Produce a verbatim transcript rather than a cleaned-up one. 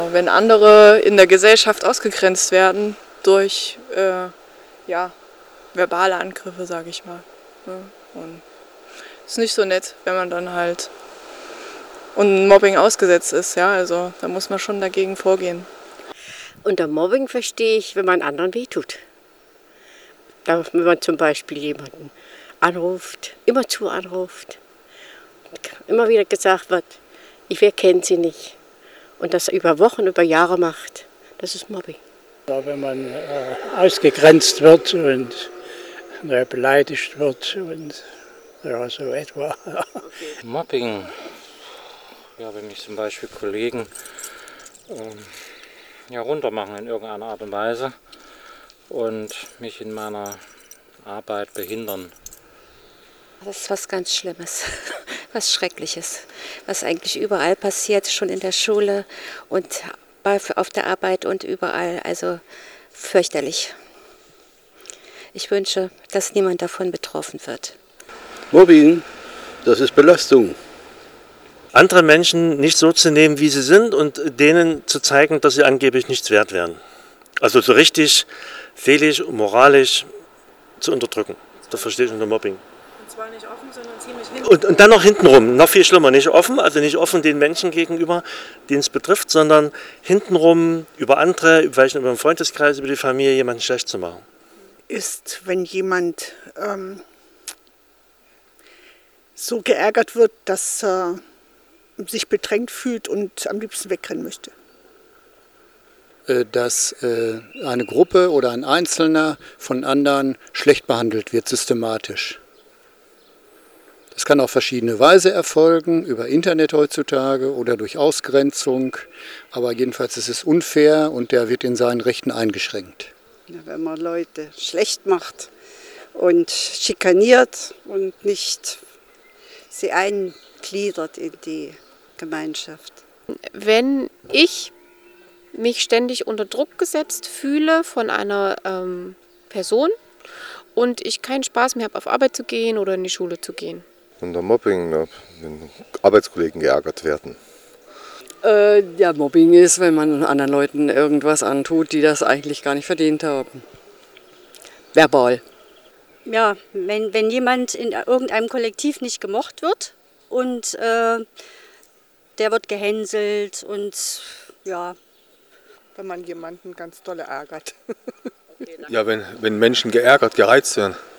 Wenn andere in der Gesellschaft ausgegrenzt werden durch äh, ja, verbale Angriffe, sage ich mal. Ja, und ist nicht so nett, wenn man dann halt und Mobbing ausgesetzt ist. Ja, also da muss man schon dagegen vorgehen. Unter Mobbing verstehe ich, wenn man anderen wehtut. Da, wenn man zum Beispiel jemanden anruft, immerzu anruft, immer wieder gesagt wird, ich wer kennt sie nicht. Und das über Wochen, über Jahre macht, das ist Mobbing. Ja, wenn man äh, ausgegrenzt wird und äh, beleidigt wird und ja, so etwa. Okay. Mobbing, ja, wenn mich zum Beispiel Kollegen ähm, ja, runtermachen in irgendeiner Art und Weise und mich in meiner Arbeit behindern. Das ist was ganz Schlimmes, was Schreckliches, was eigentlich überall passiert, schon in der Schule und auf der Arbeit und überall, also fürchterlich. Ich wünsche, dass niemand davon betroffen wird. Mobbing, das ist Belastung. Andere Menschen nicht so zu nehmen, wie sie sind und denen zu zeigen, dass sie angeblich nichts wert wären. Also so richtig fehlig, moralisch zu unterdrücken. Das verstehe ich unter Mobbing. Und zwar nicht offen, sondern ziemlich hinten. Und, und dann noch hintenrum, noch viel schlimmer, nicht offen, also nicht offen den Menschen gegenüber, den es betrifft, sondern hintenrum über andere, vielleicht über den Freundeskreis, über die Familie, jemanden schlecht zu machen. Ist, wenn jemand ähm, so geärgert wird, dass er sich bedrängt fühlt und am liebsten wegrennen möchte. Dass äh, eine Gruppe oder ein Einzelner von anderen schlecht behandelt wird, systematisch. Das kann auf verschiedene Weise erfolgen, über Internet heutzutage oder durch Ausgrenzung. Aber jedenfalls ist es unfair und der wird in seinen Rechten eingeschränkt. Ja, wenn man Leute schlecht macht und schikaniert und nicht sie eingliedert in die Gemeinschaft. Wenn ich mich ständig unter Druck gesetzt fühle von einer ähm, Person und ich keinen Spaß mehr habe, auf Arbeit zu gehen oder in die Schule zu gehen. Unter Mobbing, ne, wenn Arbeitskollegen geärgert werden. Äh, ja, Mobbing ist, wenn man anderen Leuten irgendwas antut, die das eigentlich gar nicht verdient haben. Verbal. Ja, wenn, wenn jemand in irgendeinem Kollektiv nicht gemocht wird und äh, der wird gehänselt und ja. Wenn man jemanden ganz doll ärgert. Ja, wenn, wenn Menschen geärgert, gereizt werden.